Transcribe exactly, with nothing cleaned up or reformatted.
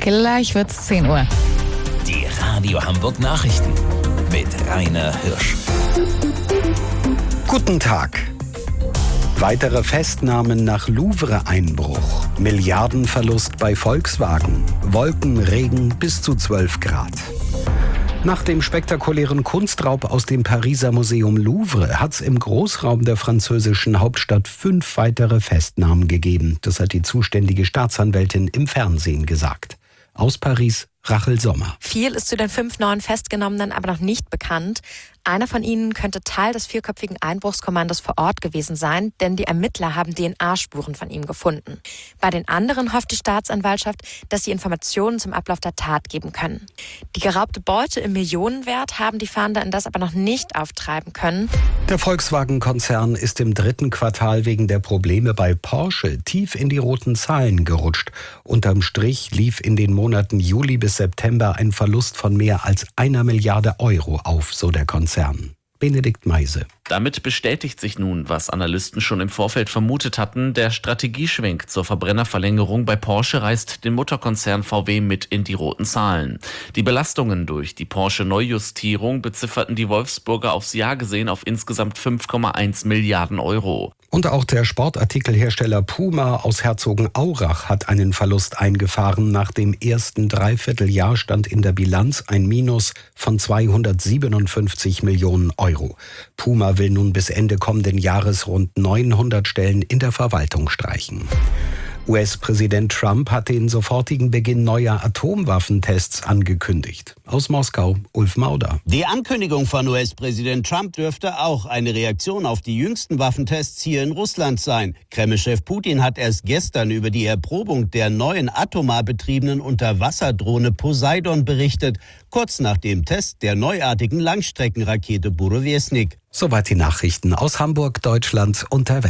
Gleich wird's zehn Uhr. Die Radio Hamburg Nachrichten mit Rainer Hirsch. Guten Tag. Weitere Festnahmen nach Louvre-Einbruch. Milliardenverlust bei Volkswagen. Wolkenregen bis zu zwölf Grad. Nach dem spektakulären Kunstraub aus dem Pariser Museum Louvre hat es im Großraum der französischen Hauptstadt fünf weitere Festnahmen gegeben. Das hat die zuständige Staatsanwältin im Fernsehen gesagt. Aus Paris, Rachel Sommer. Viel ist zu den fünf neuen Festgenommenen aber noch nicht bekannt. Einer von ihnen könnte Teil des vierköpfigen Einbruchskommandos vor Ort gewesen sein, denn die Ermittler haben D N A-Spuren von ihm gefunden. Bei den anderen hofft die Staatsanwaltschaft, dass sie Informationen zum Ablauf der Tat geben können. Die geraubte Beute im Millionenwert haben die Fahnder in das aber noch nicht auftreiben können. Der Volkswagen-Konzern ist im dritten Quartal wegen der Probleme bei Porsche tief in die roten Zahlen gerutscht. Unterm Strich lief in den Monaten Juli bis September ein Verlust von mehr als einer Milliarde Euro auf, so der Konzern. Benedikt Meise. Damit bestätigt sich nun, was Analysten schon im Vorfeld vermutet hatten. Der Strategieschwenk zur Verbrennerverlängerung bei Porsche reißt den Mutterkonzern V W mit in die roten Zahlen. Die Belastungen durch die Porsche-Neujustierung bezifferten die Wolfsburger aufs Jahr gesehen auf insgesamt fünf Komma eins Milliarden Euro. Und auch der Sportartikelhersteller Puma aus Herzogenaurach hat einen Verlust eingefahren. Nach dem ersten Dreivierteljahr stand in der Bilanz ein Minus von zweihundertsiebenundfünfzig Millionen Euro. Puma will nun bis Ende kommenden Jahres rund neunhundert Stellen in der Verwaltung streichen. U S-Präsident Trump hat den sofortigen Beginn neuer Atomwaffentests angekündigt. Aus Moskau, Ulf Mauder. Die Ankündigung von U S-Präsident Trump dürfte auch eine Reaktion auf die jüngsten Waffentests hier in Russland sein. Kreml-Chef Putin hat erst gestern über die Erprobung der neuen atomar betriebenen Unterwasserdrohne Poseidon berichtet, kurz nach dem Test der neuartigen Langstreckenrakete Burevestnik. Soweit die Nachrichten aus Hamburg, Deutschland und der Welt.